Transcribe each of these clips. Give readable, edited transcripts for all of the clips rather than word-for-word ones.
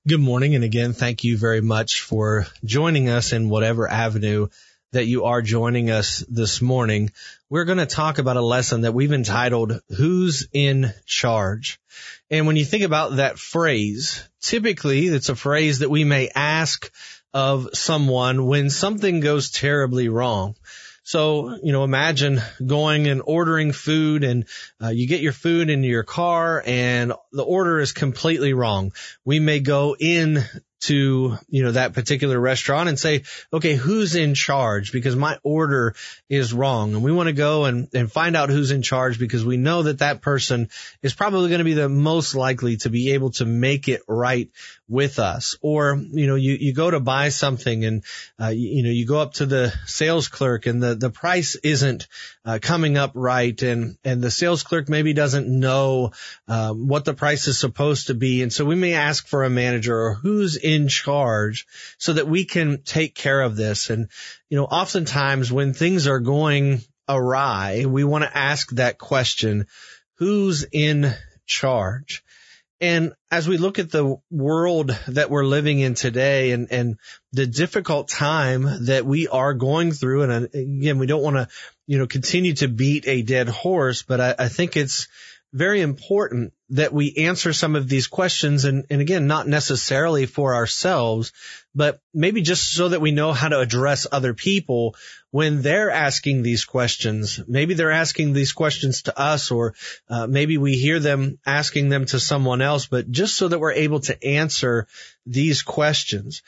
Good morning. And again, thank you very much for joining us in whatever avenue that you are joining us this morning. We're going to talk about a lesson that we've entitled, Who's in Charge? And when you think about that phrase, typically it's a phrase that we may ask of someone when something goes terribly wrong. So, imagine going and ordering food and you get your food into your car and the order is completely wrong. We may go in to, that particular restaurant and say, okay, who's in charge? Because my order is wrong. And we want to go and find out who's in charge because we know that person is probably going to be the most likely to be able to make it right with us. Or, you go to buy something and, you go up to the sales clerk and the price isn't coming up right. And the sales clerk maybe doesn't know what the price is supposed to be. And so we may ask for a manager or who's in charge so that we can take care of this. And, oftentimes when things are going awry, we want to ask that question, who's in charge? And as we look at the world that we're living in today and the difficult time that we are going through, and again, we don't want to, continue to beat a dead horse, but I think it's very important that we answer some of these questions and again, not necessarily for ourselves, but maybe just so that we know how to address other people when they're asking these questions. Maybe they're asking these questions to us or maybe we hear them asking them to someone else, but just so that we're able to answer these questions.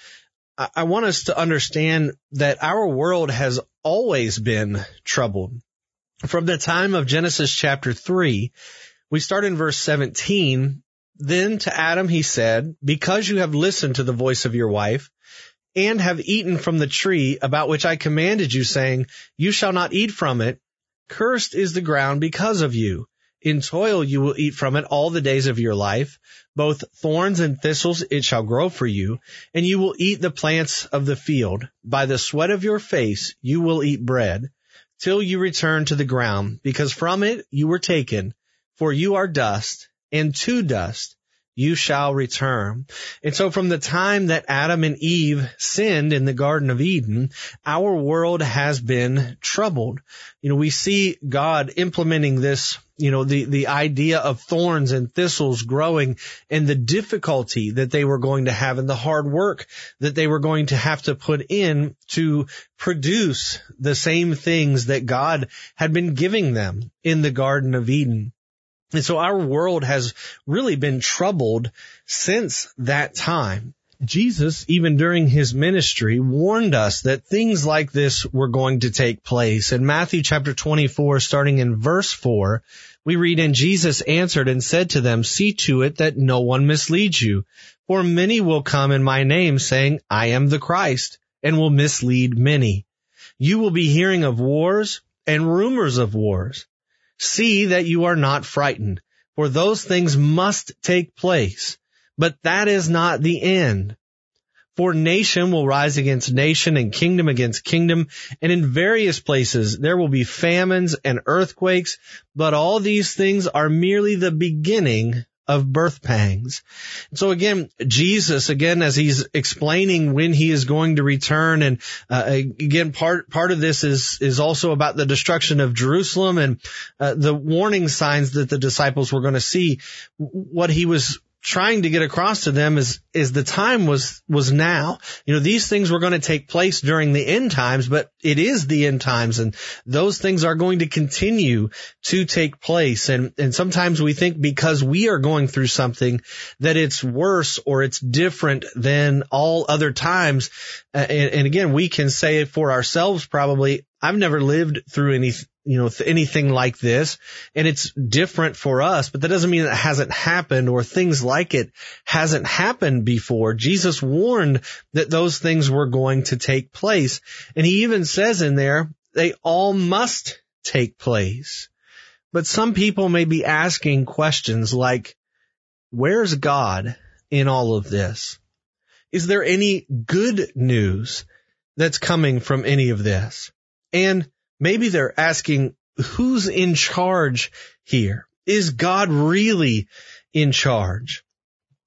I want us to understand that our world has always been troubled. From the time of Genesis chapter 3, we start in verse 17. Then to Adam he said, because you have listened to the voice of your wife and have eaten from the tree about which I commanded you, saying, you shall not eat from it, cursed is the ground because of you. In toil you will eat from it all the days of your life. Both thorns and thistles it shall grow for you, and you will eat the plants of the field. By the sweat of your face you will eat bread, till you return to the ground, because from it you were taken. For you are dust, and to dust you shall return. And so from the time that Adam and Eve sinned in the Garden of Eden, our world has been troubled. We see God implementing this, the idea of thorns and thistles growing and the difficulty that they were going to have and the hard work that they were going to have to put in to produce the same things that God had been giving them in the Garden of Eden. And so our world has really been troubled since that time. Jesus, even during his ministry, warned us that things like this were going to take place. In Matthew chapter 24, starting in verse 4, we read, and Jesus answered and said to them, see to it that no one misleads you. For many will come in my name, saying, I am the Christ, and will mislead many. You will be hearing of wars and rumors of wars. See that you are not frightened, for those things must take place, but that is not the end. For nation will rise against nation and kingdom against kingdom, and in various places there will be famines and earthquakes, but all these things are merely the beginning of birth pangs. So again, Jesus, as he's explaining when he is going to return, and again, part of this is also about the destruction of Jerusalem and the warning signs that the disciples were going to see. What he was trying to get across to them is the time was now. These things were going to take place during the end times, but it is the end times, and those things are going to continue to take place. And sometimes we think because we are going through something that it's worse or it's different than all other times. And again, we can say it for ourselves probably. I've never lived through anything like this, and it's different for us, but that doesn't mean it hasn't happened or things like it hasn't happened before. Jesus warned that those things were going to take place. And he even says in there, they all must take place. But some people may be asking questions like, where's God in all of this? Is there any good news that's coming from any of this? And maybe they're asking, who's in charge here? Is God really in charge?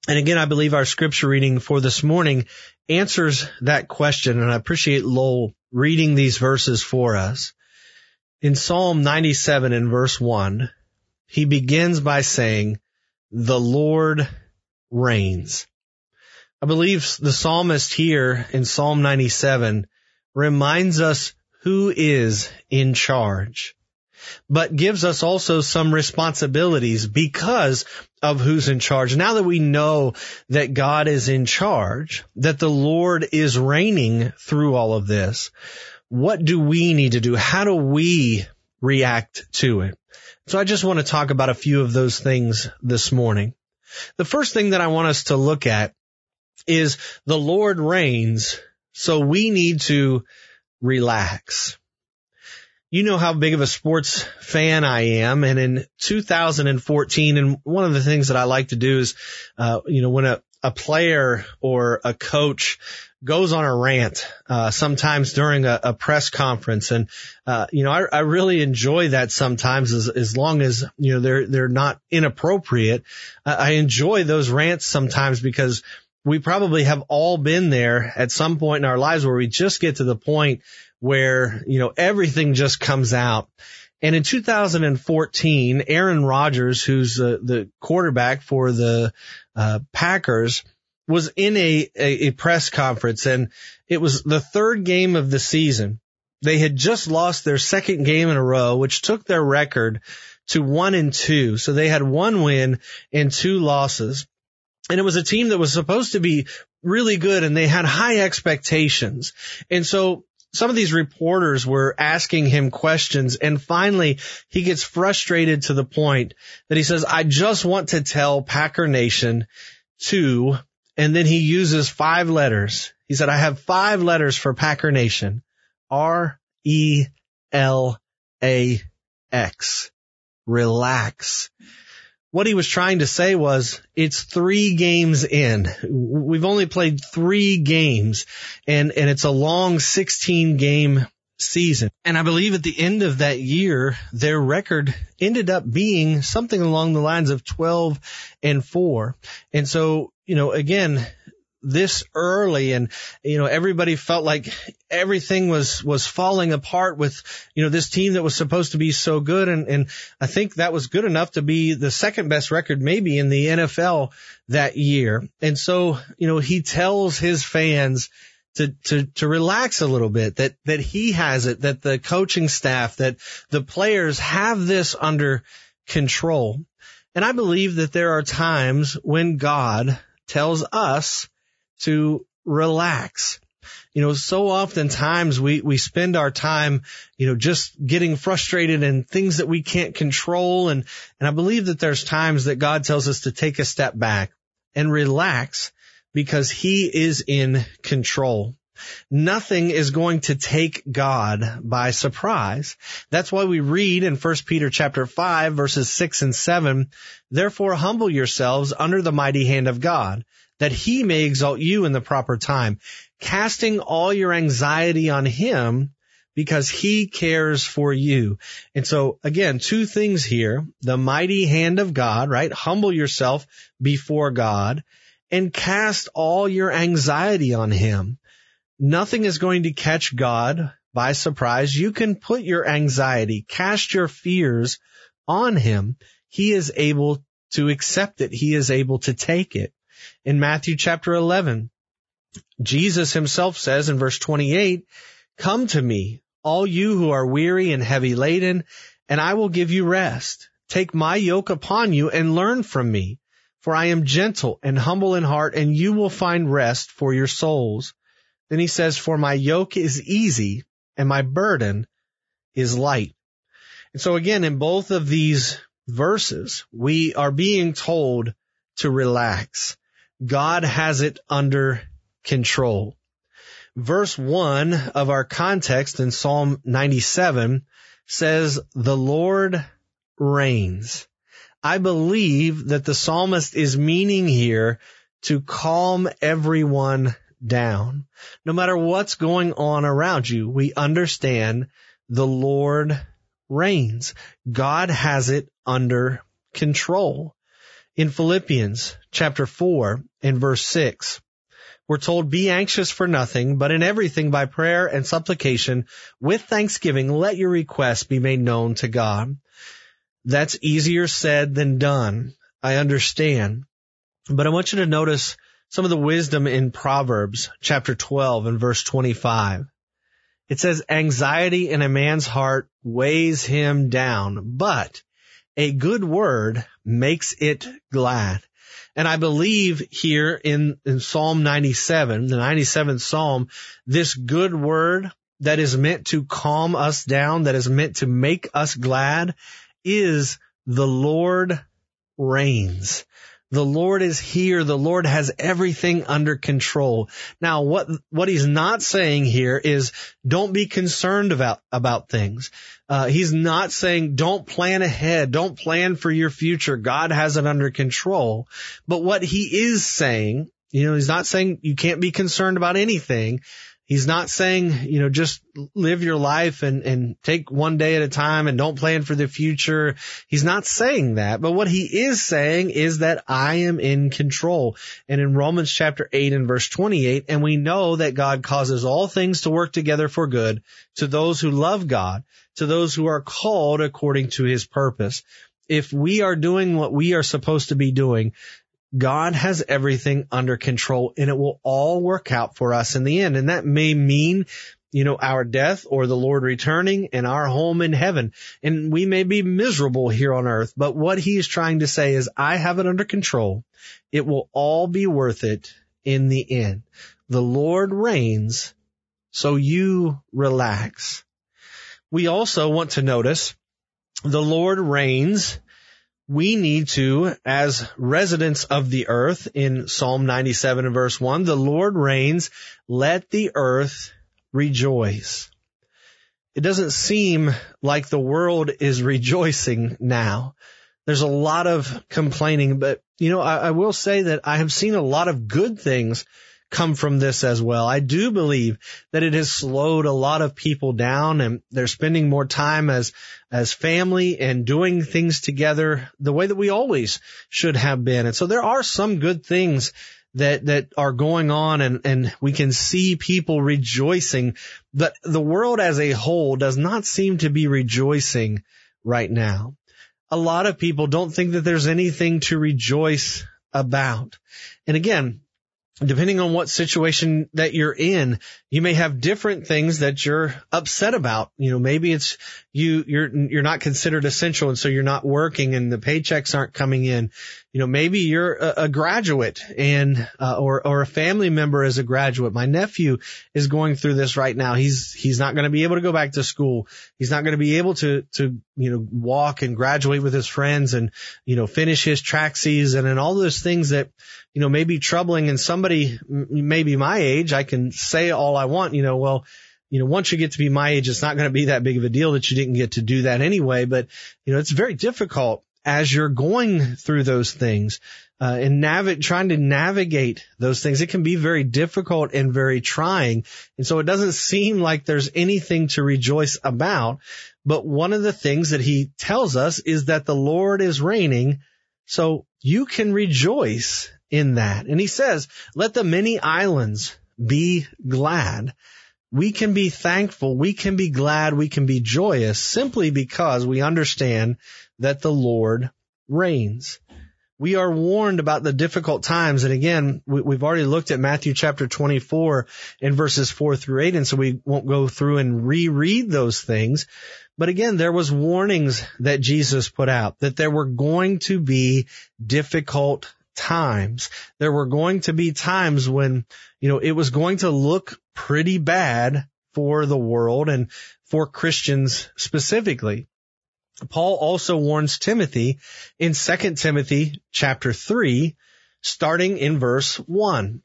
And again, I believe our scripture reading for this morning answers that question. And I appreciate Lowell reading these verses for us. In Psalm 97 in verse 1, he begins by saying, "The Lord reigns." I believe the psalmist here in Psalm 97 reminds us who is in charge, but gives us also some responsibilities because of who's in charge. Now that we know that God is in charge, that the Lord is reigning through all of this, what do we need to do? How do we react to it? So I just want to talk about a few of those things this morning. The first thing that I want us to look at is the Lord reigns, so we need to relax. You know how big of a sports fan I am. And in 2014, and one of the things that I like to do is, when a player or a coach goes on a rant, sometimes during a press conference. And, I really enjoy that sometimes as long as, they're not inappropriate. I enjoy those rants sometimes because we probably have all been there at some point in our lives where we just get to the point where, everything just comes out. And in 2014, Aaron Rodgers, who's the quarterback for the Packers, was in a press conference, and it was the third game of the season. They had just lost their second game in a row, which took their record to 1-2. So they had 1 win and 2 losses. And it was a team that was supposed to be really good, and they had high expectations. And so some of these reporters were asking him questions, and finally he gets frustrated to the point that he says, "I just want to tell Packer Nation to," and then he uses 5 letters. He said, "I have 5 letters for Packer Nation. RELAX. Relax." What he was trying to say was, it's 3 games in. We've only played 3 games, and it's a long 16-game season. And I believe at the end of that year, their record ended up being something along the lines of 12-4. And so, again, this early, and everybody felt like everything was falling apart with this team that was supposed to be so good, and I think that was good enough to be the second best record maybe in the NFL that year. And so he tells his fans to relax a little bit, that he has it, that the coaching staff, that the players have this under control. And I believe that there are times when God tells us to relax. So oftentimes we spend our time, just getting frustrated and things that we can't control. And I believe that there's times that God tells us to take a step back and relax because he is in control. Nothing is going to take God by surprise. That's why we read in 1 Peter chapter 5 verses 6 and 7, "Therefore humble yourselves under the mighty hand of God, that he may exalt you in the proper time, casting all your anxiety on him because he cares for you." And so again, 2 things here, the mighty hand of God, right? Humble yourself before God and cast all your anxiety on him. Nothing is going to catch God by surprise. You can put your anxiety, cast your fears on him. He is able to accept it. He is able to take it. In Matthew chapter 11, Jesus himself says in verse 28, "Come to me, all you who are weary and heavy laden, and I will give you rest. Take my yoke upon you and learn from me, for I am gentle and humble in heart, and you will find rest for your souls." Then he says, "For my yoke is easy and my burden is light." And so again, in both of these verses, we are being told to relax. God has it under control. Verse 1 of our context in Psalm 97 says, "The Lord reigns." I believe that the psalmist is meaning here to calm everyone down. No matter what's going on around you, we understand the Lord reigns. God has it under control. In Philippians chapter 4 and verse 6, we're told, be anxious for nothing, but in everything by prayer and supplication with thanksgiving, let your requests be made known to God. That's easier said than done. I understand. But I want you to notice some of the wisdom in Proverbs chapter 12 and verse 25. It says, anxiety in a man's heart weighs him down, but a good word makes it glad. And I believe here in Psalm 97, the 97th Psalm, this good word that is meant to calm us down, that is meant to make us glad, is the Lord reigns. The Lord is here. The Lord has everything under control. Now, what he's not saying here is don't be concerned about things. He's not saying don't plan ahead. Don't plan for your future. God has it under control. But what he is saying, he's not saying you can't be concerned about anything. He's not saying, just live your life and take one day at a time and don't plan for the future. He's not saying that. But what he is saying is that I am in control. And in Romans chapter 8 and verse 28, and we know that God causes all things to work together for good to those who love God, to those who are called according to his purpose. If we are doing what we are supposed to be doing, God has everything under control, and it will all work out for us in the end. And that may mean, our death or the Lord returning and our home in heaven. And we may be miserable here on earth, but what he is trying to say is, I have it under control. It will all be worth it in the end. The Lord reigns, so you relax. We also want to notice the Lord reigns. We need to, as residents of the earth, in Psalm 97 and verse 1, the Lord reigns, let the earth rejoice. It doesn't seem like the world is rejoicing now. There's a lot of complaining, but, I will say that I have seen a lot of good things come from this as well. I do believe that it has slowed a lot of people down, and they're spending more time as family and doing things together the way that we always should have been. And so there are some good things that are going on, and we can see people rejoicing, but the world as a whole does not seem to be rejoicing right now. A lot of people don't think that there's anything to rejoice about. And again, depending on what situation that you're in, you may have different things that you're upset about. Maybe it's you're not considered essential, and so you're not working and the paychecks aren't coming in. Maybe you're a graduate and or a family member is a graduate. My nephew is going through this right now. He's not going to be able to go back to school. He's not going to be able to walk and graduate with his friends and finish his track season and all those things that may be troubling. And somebody maybe my age, I can say all I want, once you get to be my age, it's not going to be that big of a deal that you didn't get to do that anyway. But, it's very difficult as you're going through those things, and trying to navigate those things. It can be very difficult and very trying. And so it doesn't seem like there's anything to rejoice about. But one of the things that he tells us is that the Lord is reigning, so you can rejoice in that. And he says, let the many islands be glad. We can be thankful, we can be glad, we can be joyous simply because we understand that the Lord reigns. We are warned about the difficult times. And again, we've already looked at Matthew chapter 24 and verses 4 through 8. And so we won't go through and reread those things. But again, there was warnings that Jesus put out that there were going to be difficult times. There were going to be times when, it was going to look pretty bad for the world and for Christians specifically. Paul also warns Timothy in 2 Timothy chapter 3, starting in verse 1.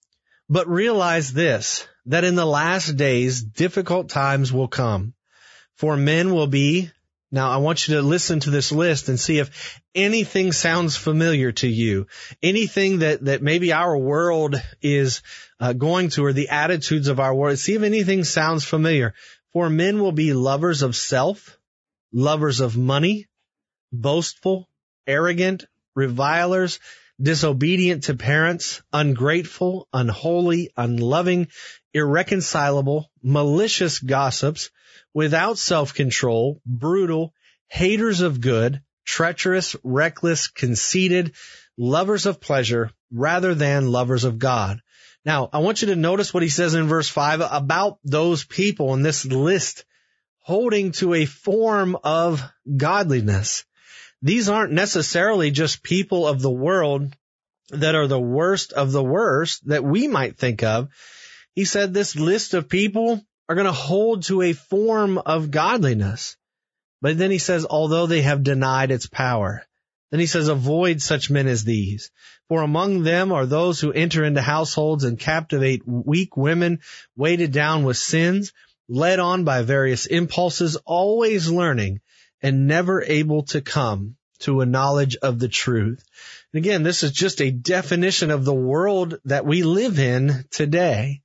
But realize this, that in the last days, difficult times will come. For men will be, now I want you to listen to this list and see if anything sounds familiar to you. Anything that maybe our world is going to, or the attitudes of our world. See if anything sounds familiar. For men will be lovers of self, lovers of money, boastful, arrogant, revilers, disobedient to parents, ungrateful, unholy, unloving, irreconcilable, malicious gossips, without self-control, brutal, haters of good, treacherous, reckless, conceited, lovers of pleasure rather than lovers of God. Now, I want you to notice what he says in verse 5 about those people in this list holding to a form of godliness. These aren't necessarily just people of the world that are the worst of the worst that we might think of. He said this list of people are going to hold to a form of godliness. But then he says, although they have denied its power. Then he says, avoid such men as these. For among them are those who enter into households and captivate weak women, weighted down with sins, led on by various impulses, always learning and never able to come to a knowledge of the truth. And again, this is just a definition of the world that we live in today.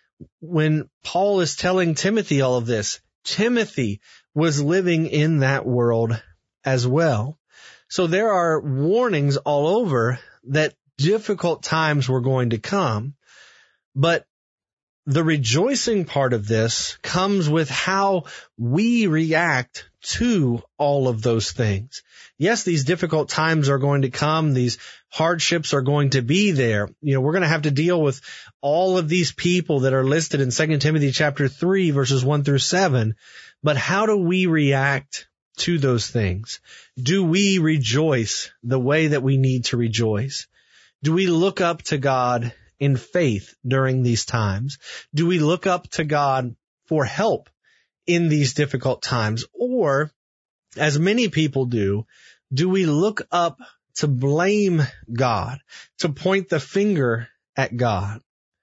When Paul is telling Timothy all of this, Timothy was living in that world as well. So there are warnings all over that difficult times were going to come. But the rejoicing part of this comes with how we react to all of those things. Yes, these difficult times are going to come. These hardships are going to be there. We're going to have to deal with all of these people that are listed in 2 Timothy chapter 3, verses 1 through 7. But how do we react to those things? Do we rejoice the way that we need to rejoice? Do we look up to God in faith during these times? Do we look up to God for help in these difficult times? Or, as many people do we look up to blame God, to point the finger at God?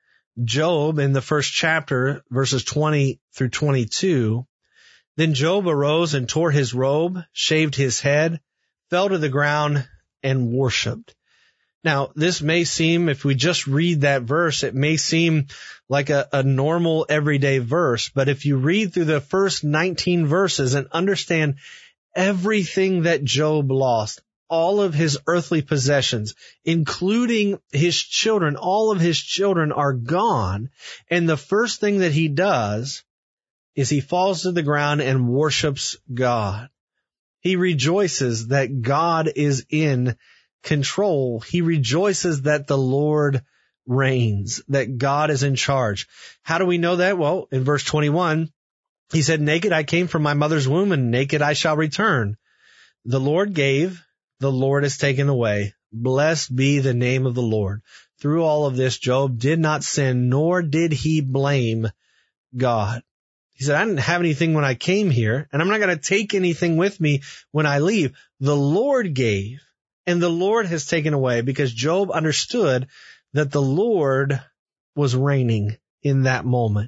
Job, in the first chapter, verses 20 through 22, then Job arose and tore his robe, shaved his head, fell to the ground, and worshipped. Now, this may seem, if we just read that verse, it may seem like a normal everyday verse. But if you read through the first 19 verses and understand everything that Job lost, all of his earthly possessions, including his children, all of his children are gone. And the first thing that he does is he falls to the ground and worships God. He rejoices that God is in control. He rejoices that the Lord reigns, that God is in charge. How do we know that? Well, in verse 21, he said, naked I came from my mother's womb, and naked I shall return. The Lord gave, the Lord has taken away. Blessed be the name of the Lord. Through all of this, Job did not sin, nor did he blame God. He said, I didn't have anything when I came here, and I'm not going to take anything with me when I leave. The Lord gave, and the Lord has taken away, because Job understood that the Lord was reigning in that moment.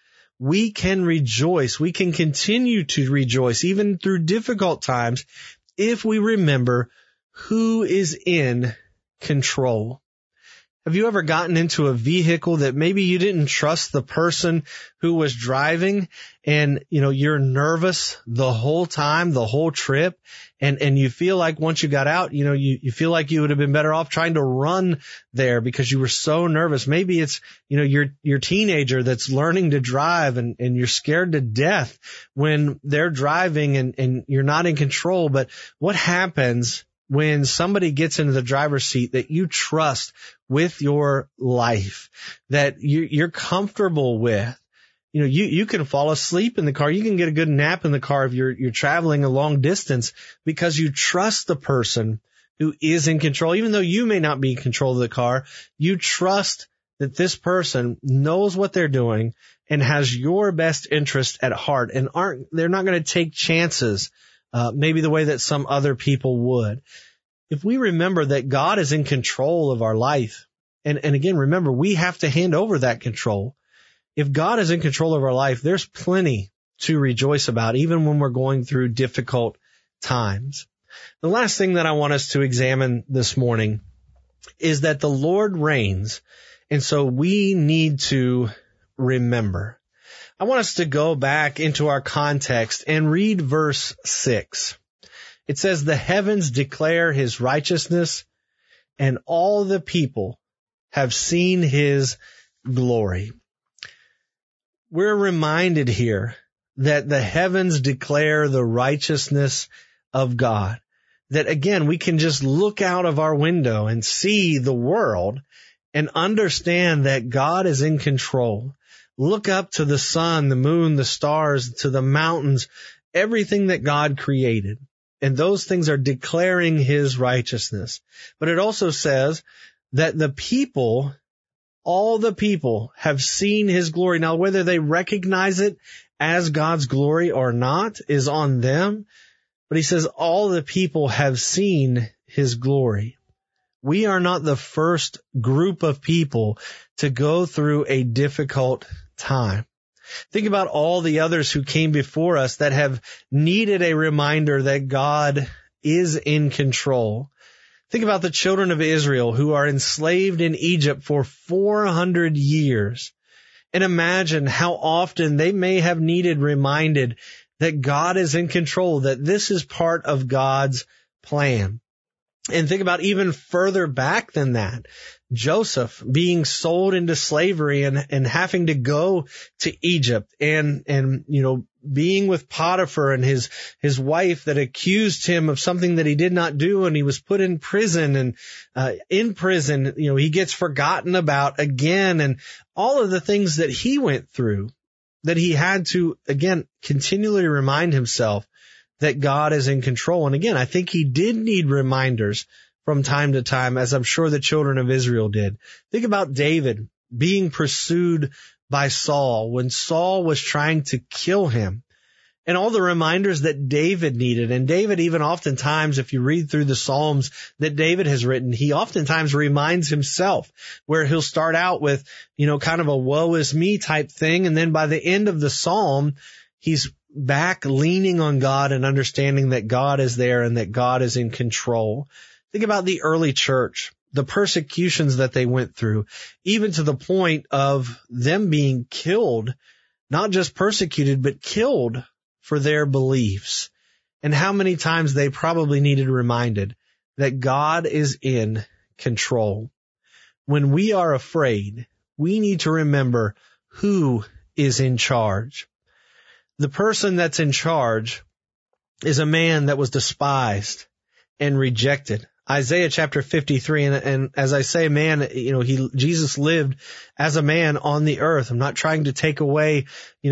We can rejoice. We can continue to rejoice even through difficult times if we remember who is in control. Have you ever gotten into a vehicle that maybe you didn't trust the person who was driving, and, you're nervous the whole time, the whole trip, and you feel like once you got out, you feel like you would have been better off trying to run there because you were so nervous. Maybe it's, your teenager that's learning to drive, and you're scared to death when they're driving and you're not in control. But what happens when somebody gets into the driver's seat that you trust with your life, that you're comfortable with? You can fall asleep in the car. You can get a good nap in the car if you're traveling a long distance, because you trust the person who is in control. Even though you may not be in control of the car, you trust that this person knows what they're doing and has your best interest at heart, and they're not going to take chances maybe the way that some other people would. If we remember that God is in control of our life, and again, remember, we have to hand over that control. If God is in control of our life, there's plenty to rejoice about, even when we're going through difficult times. The last thing that I want us to examine this morning is that the Lord reigns, and so we need to remember. I want us to go back into our context and read verse 6. It says, the heavens declare his righteousness, and all the people have seen his glory. We're reminded here that the heavens declare the righteousness of God. That again, we can just look out of our window and see the world and understand that God is in control. Look up to the sun, the moon, the stars, to the mountains, everything that God created. And those things are declaring his righteousness. But it also says that the people, all the people have seen his glory. Now, whether they recognize it as God's glory or not is on them. But he says all the people have seen his glory. We are not the first group of people to go through a difficult time. Think about all the others who came before us that have needed a reminder that God is in control. Think about the children of Israel who are enslaved in Egypt for 400 years. And imagine how often they may have needed reminded that God is in control, that this is part of God's plan. And think about even further back than that. Joseph being sold into slavery and having to go to Egypt and being with Potiphar and his wife that accused him of something that he did not do, and he was put in prison, and in prison, he gets forgotten about again, and all of the things that he went through, that he had to, again, continually remind himself that God is in control. And again, I think he did need reminders from time to time, as I'm sure the children of Israel did. Think about David being pursued by Saul when Saul was trying to kill him, and all the reminders that David needed. And David, even oftentimes, if you read through the Psalms that David has written, he oftentimes reminds himself, where he'll start out with, kind of a woe is me type thing. And then by the end of the Psalm, he's back leaning on God and understanding that God is there and that God is in control. Think about the early church, the persecutions that they went through, even to the point of them being killed, not just persecuted, but killed for their beliefs. And how many times they probably needed reminded that God is in control. When we are afraid, we need to remember who is in charge. The person that's in charge is a man that was despised and rejected. Isaiah chapter 53, and as I say, man, Jesus lived as a man on the earth. I'm not trying to take away,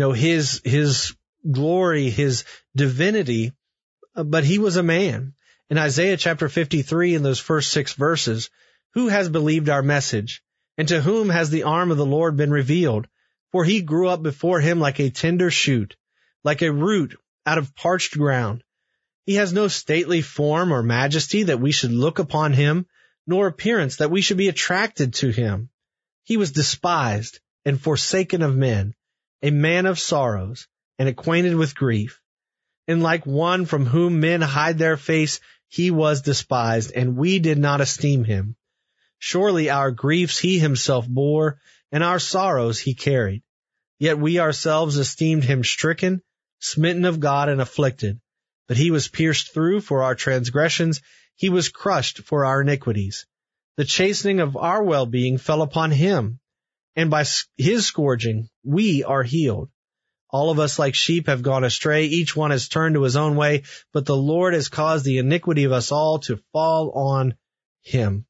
his glory, his divinity, but he was a man. In Isaiah chapter 53, in those first 6 verses, who has believed our message, and to whom has the arm of the Lord been revealed? For he grew up before him like a tender shoot, like a root out of parched ground. He has no stately form or majesty that we should look upon him, nor appearance that we should be attracted to him. He was despised and forsaken of men, a man of sorrows and acquainted with grief. And like one from whom men hide their face, he was despised, and we did not esteem him. Surely our griefs he himself bore, and our sorrows he carried. Yet we ourselves esteemed him stricken, smitten of God, and afflicted. But he was pierced through for our transgressions, he was crushed for our iniquities. The chastening of our well-being fell upon him, and by his scourging we are healed. All of us like sheep have gone astray, each one has turned to his own way, but the Lord has caused the iniquity of us all to fall on him.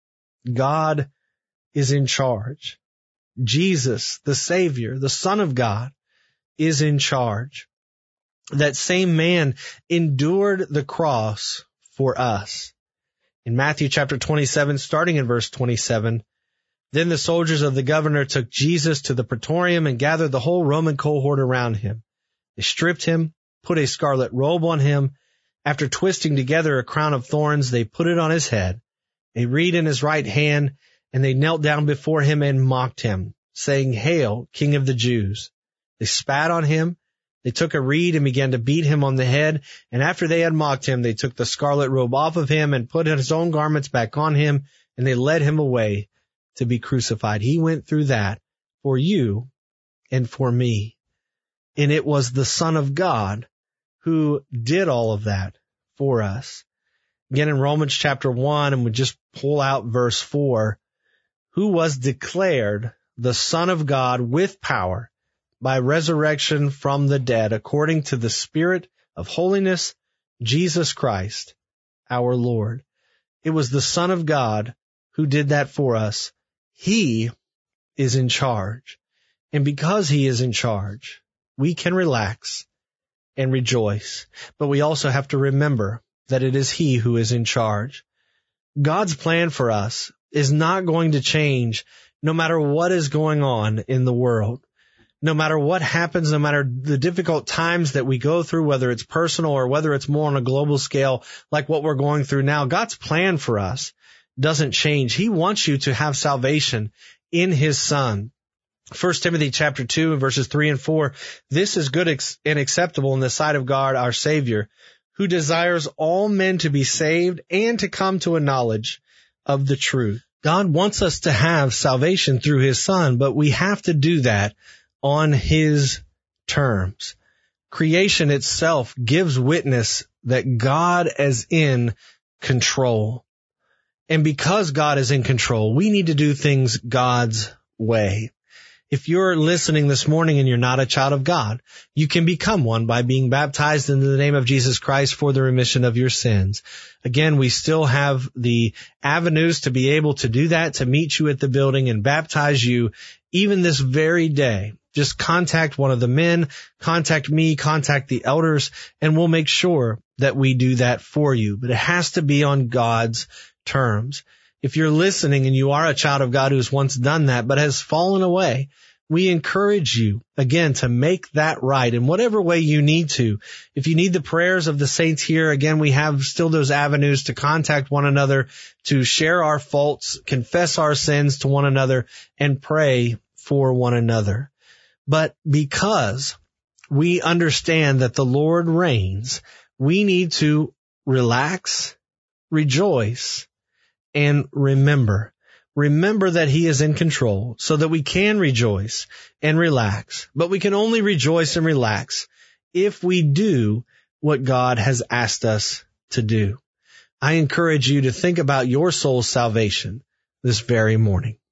God is in charge. Jesus, the Savior, the Son of God, is in charge. That same man endured the cross for us. In Matthew chapter 27, starting in verse 27, then the soldiers of the governor took Jesus to the praetorium and gathered the whole Roman cohort around him. They stripped him, put a scarlet robe on him. After twisting together a crown of thorns, they put it on his head, a reed in his right hand, and they knelt down before him and mocked him, saying, "Hail, King of the Jews." They spat on him. They took a reed and began to beat him on the head. And after they had mocked him, they took the scarlet robe off of him and put his own garments back on him, and they led him away to be crucified. He went through that for you and for me. And it was the Son of God who did all of that for us. Again, in Romans chapter 1, and we just pull out verse 4, who was declared the Son of God with power by resurrection from the dead, according to the Spirit of holiness, Jesus Christ, our Lord. It was the Son of God who did that for us. He is in charge. And because he is in charge, we can relax and rejoice. But we also have to remember that it is he who is in charge. God's plan for us is not going to change no matter what is going on in the world. No matter what happens, no matter the difficult times that we go through, whether it's personal or whether it's more on a global scale like what we're going through now, God's plan for us doesn't change. He wants you to have salvation in his Son. 1 Timothy chapter 2 and verses 3 and 4, this is good and acceptable in the sight of God our Savior, who desires all men to be saved and to come to a knowledge of the truth. God wants us to have salvation through his Son, but we have to do that on his terms. Creation itself gives witness that God is in control. And because God is in control, we need to do things God's way. If you're listening this morning and you're not a child of God, you can become one by being baptized in the name of Jesus Christ for the remission of your sins. Again, we still have the avenues to be able to do that, to meet you at the building and baptize you even this very day. Just contact one of the men, contact me, contact the elders, and we'll make sure that we do that for you. But it has to be on God's terms. If you're listening and you are a child of God who's once done that but has fallen away, we encourage you, again, to make that right in whatever way you need to. If you need the prayers of the saints here, again, we have still those avenues to contact one another, to share our faults, confess our sins to one another, and pray for one another. But because we understand that the Lord reigns, we need to relax, rejoice, and remember that he is in control so that we can rejoice and relax. But we can only rejoice and relax if we do what God has asked us to do. I encourage you to think about your soul's salvation this very morning.